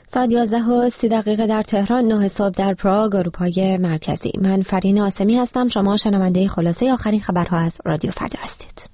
ساعت 11:30 در تهران، 9 صبح در پراگ، اروپای مرکزی. من فرین آسمی هستم. شما شنونده خلاصه آخرین خبرها از رادیو فردا هستید.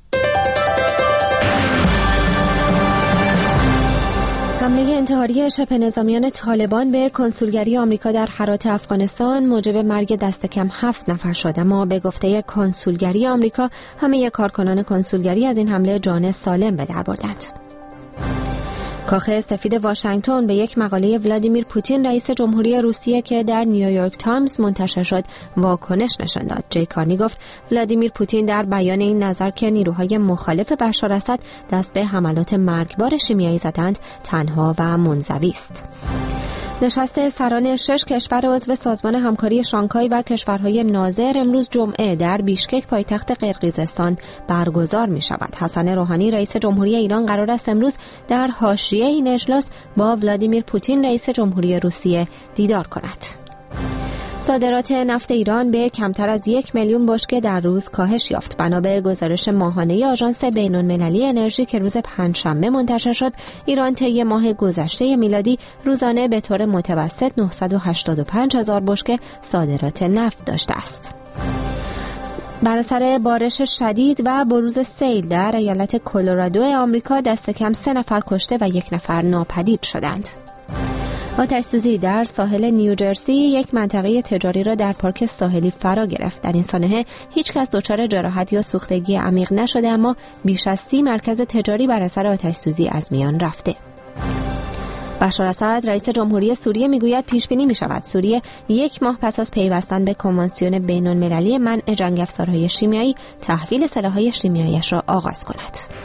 حمله انتحاری شبه نظامیان طالبان به کنسولگری آمریکا در هرات افغانستان موجب مرگ دست کم 7 نفر شد، اما به گفته کنسولگری آمریکا همه کارکنان کنسولگری از این حمله جان سالم به در بردند. کاخ سفید واشنگتن به یک مقاله ولادیمیر پوتین رئیس جمهوری روسیه که در نیویورک تایمز منتشر شد واکنش نشان داد. جی کارنی گفت ولادیمیر پوتین در بیان این نظر که نیروهای مخالف بشار اسد دست به حملات مرگبار شیمیایی زدند تنها و منزوی است. نشست سران 6 کشور عضو سازمان همکاری شانگهای و کشورهای ناظر امروز جمعه در بیشکک پایتخت قرقیزستان برگزار می شود. حسن روحانی رئیس جمهوری ایران قرار است امروز در حاشیه این اجلاس با ولادیمیر پوتین رئیس جمهوری روسیه دیدار کند. صادرات نفت ایران به کمتر از 1 میلیون بشکه در روز کاهش یافت. بنا به گزارش ماهانه آژانس بین‌المللی انرژی که روز پنجشنبه منتشر شد، ایران طی ماه گذشته میلادی روزانه به طور متوسط 985,000 بشکه صادرات نفت داشته است. بر اثر بارش شدید و بروز سیل در ایالت کلرادو آمریکا دست کم 3 نفر کشته و 1 نفر ناپدید شدند. آتش‌سوزی در ساحل نیوجرسی یک منطقه تجاری را در پارک ساحلی فرا گرفت. در این سانحه هیچ کس دچار جراحت یا سوختگی عمیق نشده، اما بیش از 30 مرکز تجاری بر اثر آتش‌سوزی از میان رفته. بشار اسد رئیس جمهوری سوریه میگوید پیش بینی می‌شود سوریه 1 ماه پس از پیوستن به کنوانسیون بین‌المللی منع جنگ افزارهای شیمیایی تحویل سلاح‌های شیمیایی‌اش را آغاز کند.